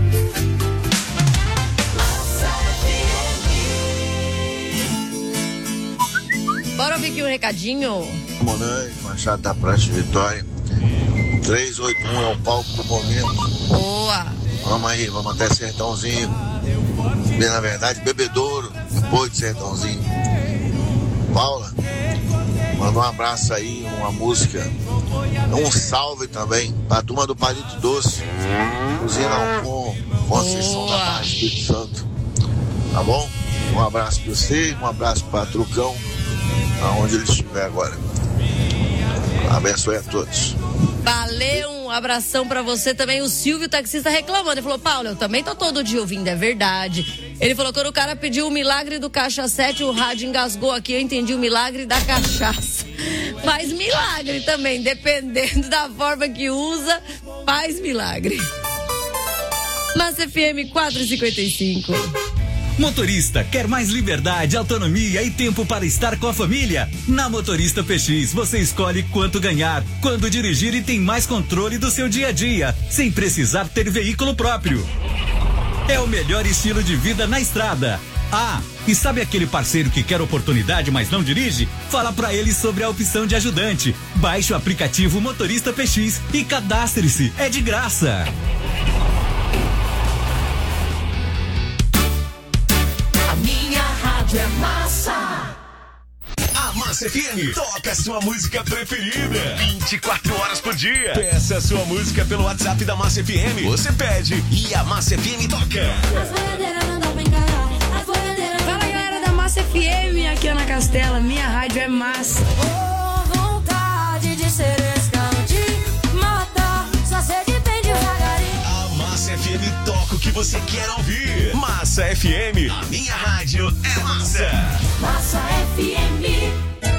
Bora ouvir aqui um recadinho. Monange, Machado da Praça Vitória. trezentos e oitenta e um é o palco do momento. Boa. Vamos aí, vamos até Sertãozinho. Bem, na verdade, Bebedouro, depois de Sertãozinho. Paula, manda um abraço aí, uma música, um salve também pra turma do Palito Doce, Usina Alcon, Conceição da Barra, Espírito Santo. Tá bom? Um abraço pra você, um abraço pra Trucão, aonde ele estiver agora. Abençoe a todos. Valeu, um abração pra você também. O Silvio, taxista, reclamando. Ele falou, Paulo, eu também tô todo dia ouvindo, é verdade. Ele falou, quando o cara pediu o milagre do caixa sete, o rádio engasgou aqui, eu entendi o milagre da cachaça. Faz milagre também, dependendo da forma que usa, faz milagre. Massa F M quatrocentos e cinquenta e cinco. Motorista, quer mais liberdade, autonomia e tempo para estar com a família? Na Motorista P X, você escolhe quanto ganhar, quando dirigir e tem mais controle do seu dia a dia, sem precisar ter veículo próprio. É o melhor estilo de vida na estrada. Ah, e sabe aquele parceiro que quer oportunidade, mas não dirige? Fala pra ele sobre a opção de ajudante. Baixe o aplicativo Motorista P X e cadastre-se, é de graça. É massa. A Massa F M toca a sua música preferida vinte e quatro horas por dia. Peça a sua música pelo WhatsApp da Massa F M. Você pede e a Massa F M toca. Fala, galera da Massa F M, aqui é Ana Castela. Minha rádio é massa. Oh, vontade de ser escante, matar, só sei depende devagarinho. A Massa F M toca o que você quer ouvir. Massa F M, a minha rádio é massa. Massa F M.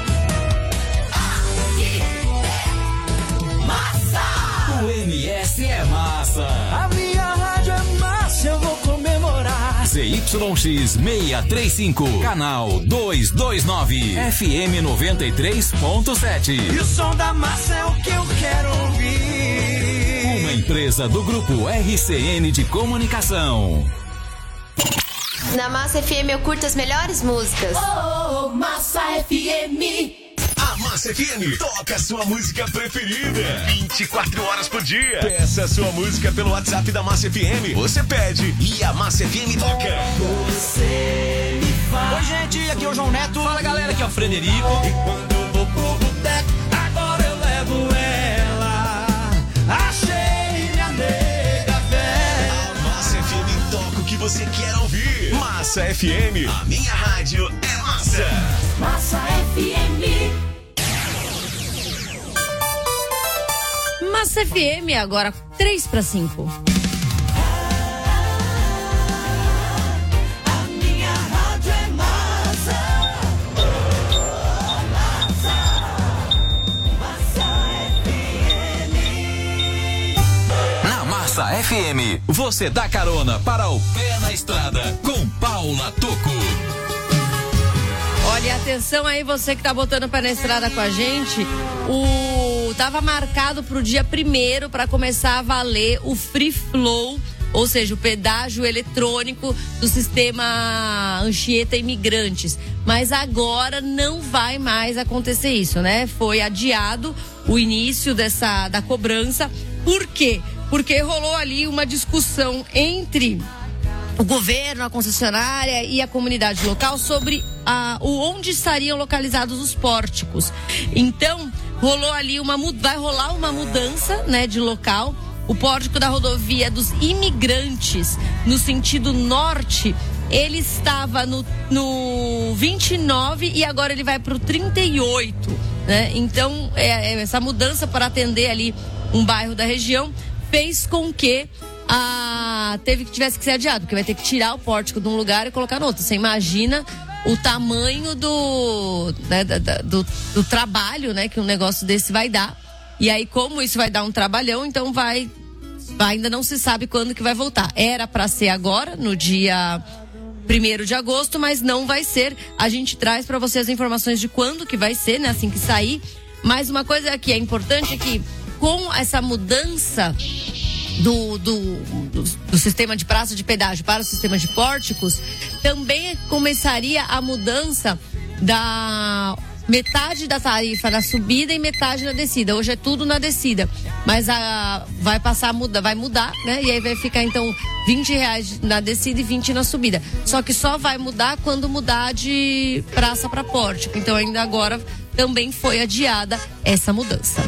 Aqui é massa. O M S é massa. A minha rádio é massa, eu vou comemorar. Z Y X seiscentos e trinta e cinco, canal duzentos e vinte e nove, F M noventa e três ponto sete. E o som da massa é o que eu quero ouvir. Uma empresa do grupo R C N de Comunicação. Na Massa F M eu curto as melhores músicas. Oh, Massa F M. A Massa F M toca a sua música preferida vinte e quatro horas por dia. Peça a sua música pelo WhatsApp da Massa F M. Você pede e a Massa F M toca. Você me Oi, gente, aqui é o João Neto. Fala, galera, aqui é o Frederico. E quando eu vou pro boteco, agora eu levo ela. Achei minha nega velha. A Massa F M toca o que você quer ouvir. Massa F M, a minha rádio é massa. Massa F M. Massa F M, agora três para cinco. Massa F M, você dá carona para o Pé na Estrada com Paula Tocco. Olha, atenção aí, você que tá botando o pé na estrada com a gente. O tava marcado pro dia primeiro para começar a valer o Free Flow, ou seja, o pedágio eletrônico do sistema Anchieta Imigrantes. Mas agora não vai mais acontecer isso, né? Foi adiado o início dessa da cobrança. Por quê? Porque rolou ali uma discussão entre o governo, a concessionária e a comunidade local sobre a, o onde estariam localizados os pórticos. Então, rolou ali uma vai rolar uma mudança, né, de local. O pórtico da rodovia dos Imigrantes, no sentido norte, ele estava no, no vinte e nove e agora ele vai para o trinta e oito, né? Então, é, é essa mudança para atender ali um bairro da região fez com que a teve que tivesse que ser adiado, porque vai ter que tirar o pórtico de um lugar e colocar no outro. Você imagina o tamanho do, né, do, do trabalho, né, que um negócio desse vai dar. E aí, como isso vai dar um trabalhão, então vai, ainda não se sabe quando que vai voltar. Era para ser agora, no dia primeiro de agosto, mas não vai ser. A gente traz para vocês as informações de quando que vai ser, né, assim que sair. Mas uma coisa que é importante é que com essa mudança Do, do, do, do sistema de praça de pedágio para o sistema de pórticos, também começaria a mudança da metade da tarifa na subida e metade na descida. Hoje é tudo na descida, mas a, vai passar, muda, vai mudar, né? E aí vai ficar então vinte reais na descida e vinte na subida. Só que só vai mudar quando mudar de praça para pórtico. Então ainda agora também foi adiada essa mudança.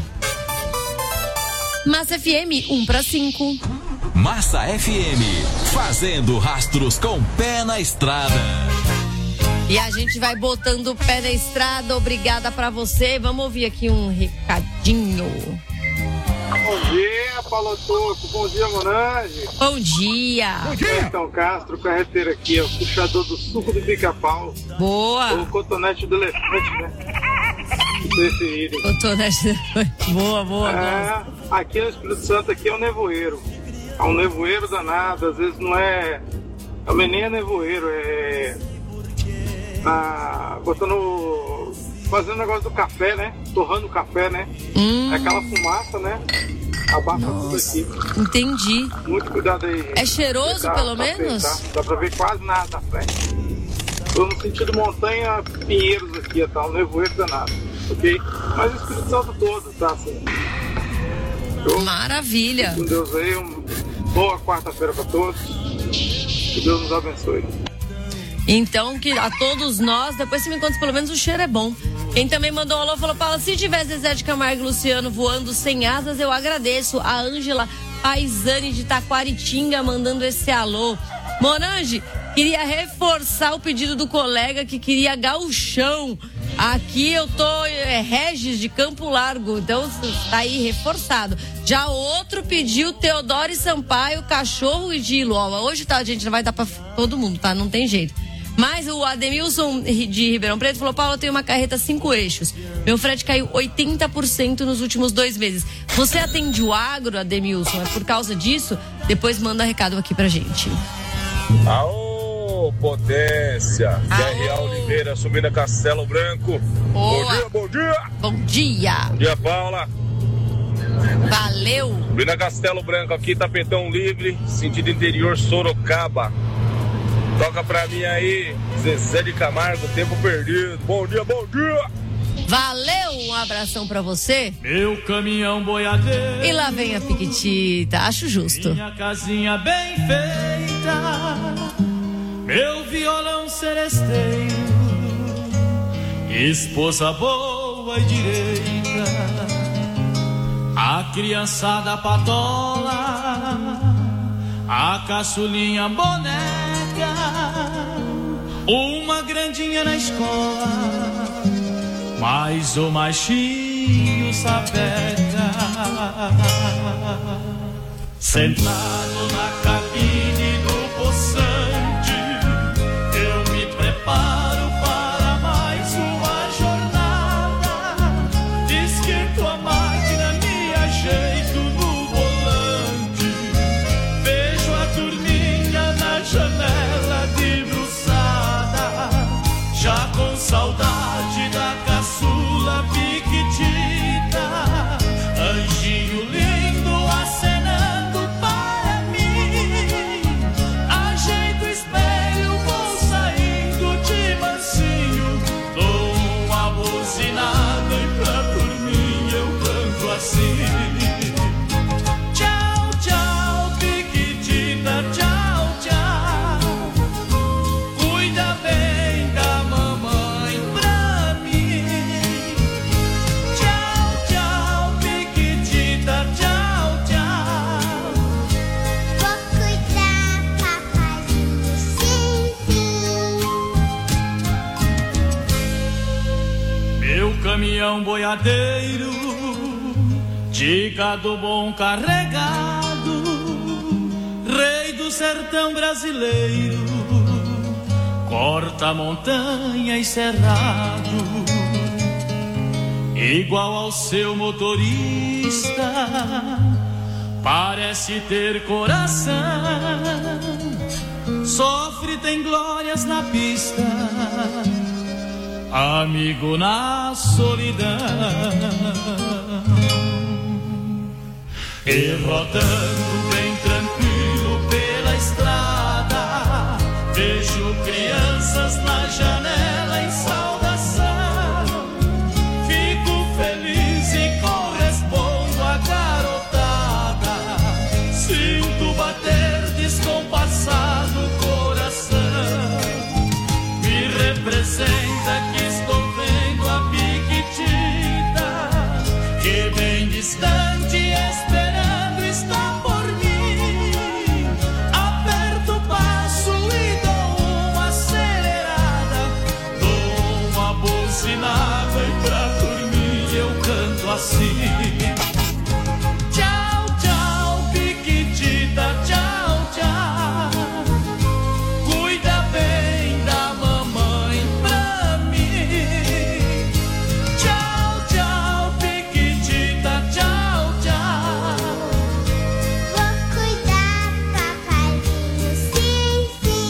Massa F M, um para cinco. Massa F M, fazendo rastros com pé na estrada. E a gente vai botando o pé na estrada. Obrigada pra você. Vamos ouvir aqui um recadinho. Bom dia, Paulo Tocco. Bom dia, Monange. Bom dia. Bom dia. Então, Castro, carreteiro aqui, ó. Puxador do suco do pica-pau. Boa. O cotonete do elefante, né? Preferido. Cotonete do elefante. Boa, boa, é, aqui no Espírito Santo, aqui é um nevoeiro. É um nevoeiro danado. Às vezes não é... Também nem é nevoeiro, é... Ah, botando... Fazendo negócio do café, né? Torrando o café, né? Hum. É aquela fumaça, né? Abafa tudo aqui. Entendi. Muito cuidado aí. É cheiroso, tá, pelo tá menos? Feio, tá? Dá pra ver quase nada na frente. Tô no sentido montanha, Pinheiros aqui, tá? Um nevoeiro danado, ok? Mas o Espírito Santo todo, tá? Assim. Eu, Maravilha. Com Deus aí, uma boa quarta-feira pra todos. Que Deus nos abençoe. Então, que a todos nós, depois você me conta, pelo menos o cheiro é bom. Quem também mandou um alô falou: Paula, se tiver Zezé de Camargo e Luciano voando sem asas, eu agradeço. A Ângela Paisani de Taquaritinga mandando esse alô. Monange, queria reforçar o pedido do colega que queria gauchão. Aqui eu tô é, Regis de Campo Largo, então tá aí reforçado. Já outro pediu Teodoro e Sampaio, Cachorro e Dilo. Ó, hoje tá, gente, não vai dar pra todo mundo, tá? Não tem jeito. Mas o Ademilson de Ribeirão Preto falou: Paulo, eu tenho uma carreta cinco eixos. Meu frete caiu oitenta por cento nos últimos dois meses. Você atende o agro, Ademilson? É por causa disso? Depois manda recado aqui pra gente. Aô, potência. Aô. R A Oliveira, subindo a Castelo Branco. Boa. Bom dia, bom dia. Bom dia. Bom dia, Paula. Valeu. Subindo a Castelo Branco aqui, tapetão livre, sentido interior Sorocaba. Toca pra mim aí, Zezé de Camargo, tempo perdido. Bom dia, bom dia. Valeu, um abração pra você. Meu caminhão boiadeiro. E lá vem a Piquitita, acho justo. Minha casinha bem feita. meu violão seresteiro, esposa boa e direita, a criançada patola, a caçulinha boneca, uma grandinha na escola, mas o machinho sapeca, sentado na cabine do poçante, eu me preparo para mais uma jornada. Diz que tua máquina me ajeito no volante, vejo a turminha na janela debruçada, já com saudade da caçula piquitita, anjinho lindo acenando para mim. Ajeito o espelho, vou saindo de mansinho, dou uma buzinada e pra dormir eu canto assim. Tchau, tchau, piquitita, tchau, tchau, cuida bem da mamãe pra mim. Tchau, tchau, piquitita, tchau, tchau, vou cuidar, papaizinho, sim, sim. Meu caminhão boiadeiro, de gado bom carregado, rei do sertão brasileiro, corta montanha e cerrado, igual ao seu motorista, parece ter coração, sofre, tem glórias na pista, amigo na solidão. E rodando bem tranquilo pela estrada, vejo crianças na janela em saudação. Fico feliz e correspondo à garotada, sinto bater descompassado o coração. Me representa que estou vendo a piquitita, que bem distante esperando está por mim. Aperto o passo e dou uma acelerada, dou uma buzinada e pra dormir eu canto assim. Tchau, tchau, piquitita, tchau, tchau, cuida bem da mamãe pra mim. Tchau, tchau, piquitita, tchau, tchau, vou cuidar, papaizinho, sim,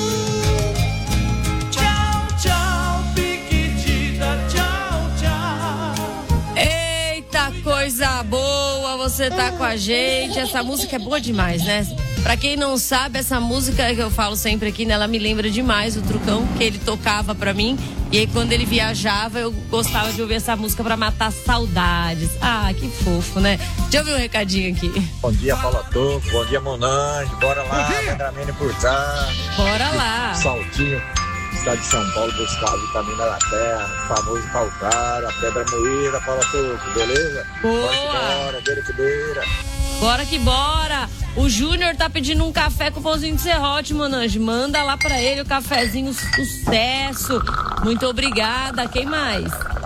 sim. Tchau, tchau, piquitita, tchau, tchau. Eita, coisa boa, você tá com a gente. Essa música é boa demais, né? Pra quem não sabe, essa música que eu falo sempre aqui, né, ela me lembra demais o Trucão, que ele tocava pra mim. E aí quando ele viajava, eu gostava de ouvir essa música pra matar saudades. Ah, que fofo, né? Deixa eu ver um recadinho aqui. Bom dia, Paula Toco. Bom dia, Monange. Bora lá, Pedramene por cá. Bora lá. Saltinho, estado de São Paulo, buscar a vitamina da terra, o famoso calcário, a pedra moída, Paula Toco, beleza? Boa. Bora que bora, beira que beira. Bora que bora. O Júnior tá pedindo um café com pãozinho de serrote, Monange. Manda lá pra ele o cafezinho sucesso. Muito obrigada. Quem mais?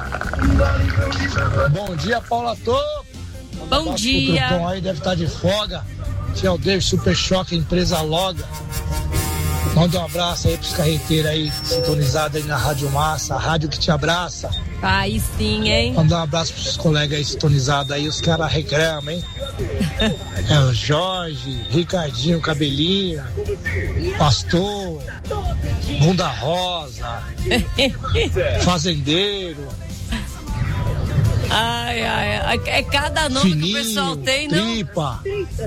Bom dia, Paula Toco. Bom dia. O Trucão aí deve estar de folga. Tia o David, Super Choque, empresa Loga. Manda um abraço aí pros carreteiros aí, sintonizados aí na Rádio Massa, a rádio que te abraça. Aí sim, hein? Manda um abraço pros colegas aí sintonizados aí, os caras reclamam, hein? É o Jorge, Ricardinho, Cabelinho, Pastor, Bunda Rosa, Fazendeiro. Ai, ai, é cada nome Fininho, que o pessoal tem, não? Tripa.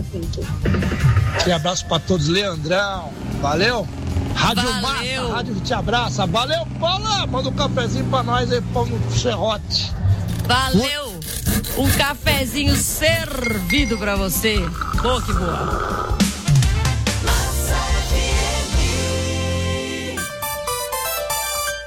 Um abraço pra todos, Leandrão. Valeu? Rádio Valeu. Massa, rádio que te abraça. Valeu, Paula. Manda um cafezinho pra nós aí, pão no serrote. Valeu. Um cafezinho servido pra você. Boa que boa.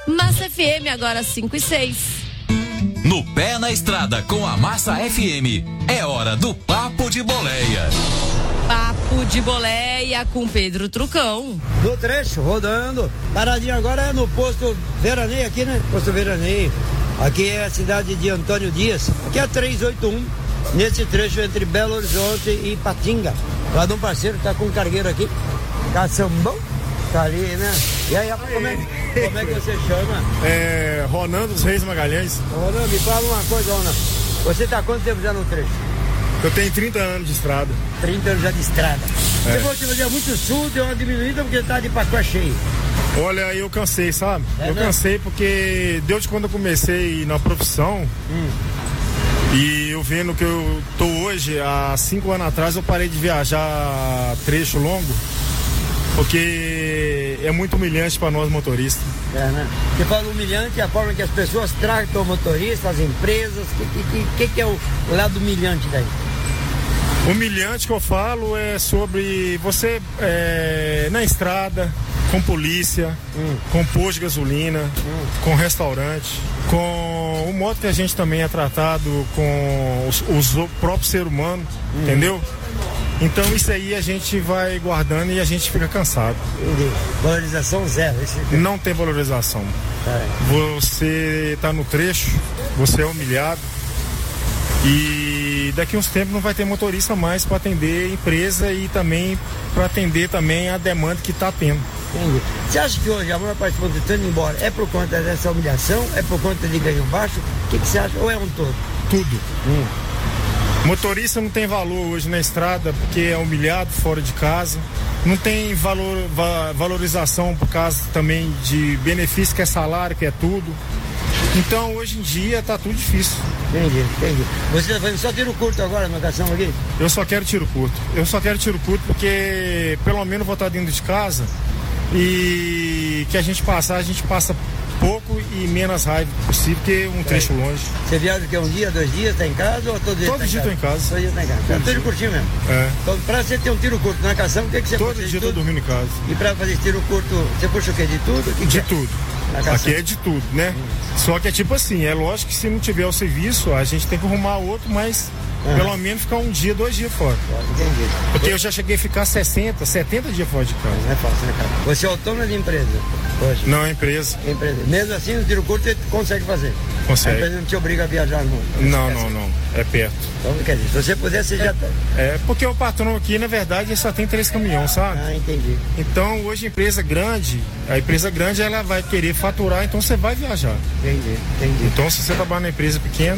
Massa F M, agora cinco e seis. No Pé na Estrada com a Massa F M, é hora do Papo de Boleia. Papo de Boleia com Pedro Trucão. No trecho, rodando. Paradinho agora é no posto Veraneio aqui, né? Posto Veraneio. Aqui é a cidade de Antônio Dias. Aqui é trezentos e oitenta e um. Nesse trecho entre Belo Horizonte e Patinga. Lá de um parceiro que tá com um cargueiro aqui. Caçambão. Tá ali, né? E aí, como é, como é que você chama? É, Ronaldo dos Reis Magalhães. Ronaldo, me fala uma coisa, Ronaldo. Você tá há quanto tempo já no trecho? Eu tenho trinta anos de estrada. trinta anos já de estrada. É. Se você fazer muito sul, deu uma diminuída porque tá de pacote cheio. Olha, eu cansei, sabe? É eu mesmo? cansei porque desde quando eu comecei na profissão, hum. e eu vendo que eu tô hoje, há cinco anos atrás eu parei de viajar trecho longo, porque é muito humilhante para nós motoristas. É, né? Você fala humilhante é a forma que as pessoas tratam o motorista, as empresas. O que, que, que, que é o lado humilhante daí? Humilhante que eu falo é sobre você é, na estrada, com polícia, hum. com posto de gasolina, hum. com restaurante, com o modo que a gente também é tratado com os, os, o próprio ser humano, hum. entendeu? Então isso aí a gente vai guardando e a gente fica cansado. Entendi. Valorização zero. Esse... Não tem valorização. É. Você tá no trecho, você é humilhado e daqui a uns tempos não vai ter motorista mais para atender a empresa e também para atender também a demanda que está tendo. Entendi. Você acha que hoje a maior parte do está indo embora é por conta dessa humilhação? É por conta de ganho baixo? O que, que você acha? Ou é um todo? Tudo. Hum. Motorista não tem valor hoje na estrada porque é humilhado fora de casa. Não tem valor, va- valorização por causa também de benefício que é salário, que é tudo. Então hoje em dia tá tudo difícil. Entendi, entendi. Você tá fazendo só tiro curto agora na locação aqui? Eu só quero tiro curto. Eu só quero tiro curto porque pelo menos vou estar dentro de casa e que a gente passar, a gente passa pouco e menos raiva possível, porque um trecho é. longe. Você viaja que é um dia, dois dias, tá em casa ou todo dia? Todo tá dia em tô em casa. Todo dia tá em casa. Todo tiro curtinho mesmo. É. Então, pra você ter um tiro curto na cação, o que, que você Todo dia tô dormindo em casa. E pra fazer esse tiro curto, você puxa o quê? De tudo? O que de que tudo. Aqui é de tudo, né? Hum. Só que é tipo assim, é lógico que se não tiver o serviço, a gente tem que arrumar outro, mas uhum. pelo menos ficar um dia, dois dias fora. Entendi. Porque eu já cheguei a ficar sessenta, setenta dias fora de casa. Não é fácil, né, cara? Você é autônomo de empresa? Hoje. Não, é empresa. empresa. Mesmo assim, no tiro curto você consegue fazer? Consegue. A empresa não te obriga a viajar, não? Não, não, não. É perto. Então, quer dizer, se você puder, você é, já tá. É, porque o patrão aqui, na verdade, ele só tem três caminhões, sabe? Ah, entendi. Então, hoje a empresa grande, a empresa grande, ela vai querer faturar, então você vai viajar. Entendi, entendi. Então, se você trabalha na empresa pequena,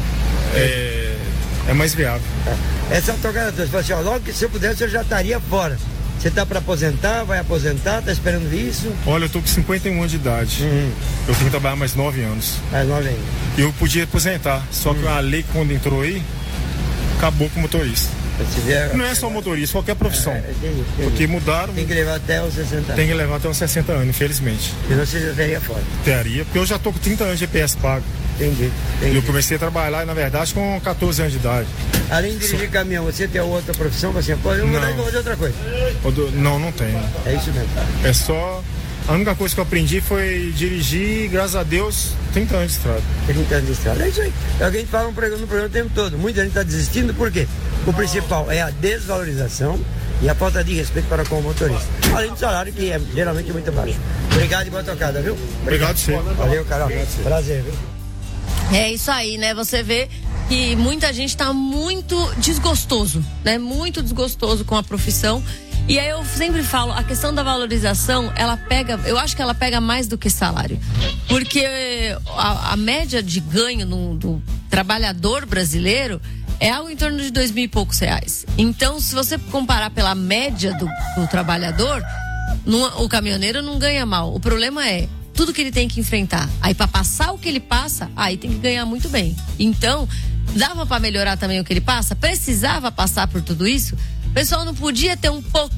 é, é mais viável. É. Essa autocarada, você fala assim, ó, logo que se eu pudesse, eu já estaria fora. Você tá para aposentar, vai aposentar, tá esperando isso? Olha, eu tô com cinquenta e um anos de idade. Uhum. Eu tenho que trabalhar mais nove anos. Mais nove ainda. Eu podia aposentar, só uhum. que a lei quando entrou aí, acabou com o motorista. Vier, não é só motorista, qualquer profissão. É, entendi, entendi. Porque mudaram. Tem que levar até os sessenta anos. Tem que levar até os sessenta anos, infelizmente. Senão você já teria fora. Teria, porque eu já tô com trinta anos de G P S pago. Entendi, entendi. Eu comecei a trabalhar, na verdade, com catorze anos de idade. Além de dirigir Só... caminhão, você tem outra profissão? Você pode eu mudar e fazer outra coisa? Não, não tenho. É isso mesmo. É só... A única coisa que eu aprendi foi dirigir, graças a Deus, trinta anos de estrada. trinta anos de estrada, é isso aí. Alguém fala um programa, no programa o tempo todo. Muita gente está desistindo, por quê? O principal é a desvalorização e a falta de respeito para com o motorista. Além do salário, que é geralmente muito baixo. Obrigado e boa tocada, viu? Obrigado, senhor. Valeu, Carol. Prazer, viu? É isso aí, né? Você vê que muita gente tá muito desgostoso, né? Muito desgostoso com a profissão. E aí eu sempre falo, a questão da valorização, ela pega, eu acho que ela pega mais do que salário. Porque a, a média de ganho no, do trabalhador brasileiro é algo em torno de dois mil e poucos reais. Então, se você comparar pela média do, do trabalhador, não, o caminhoneiro não ganha mal. O problema é tudo que ele tem que enfrentar. Aí, para passar o que ele passa, aí tem que ganhar muito bem. Então, dava para melhorar também o que ele passa? Precisava passar por tudo isso? O pessoal não podia ter um pouco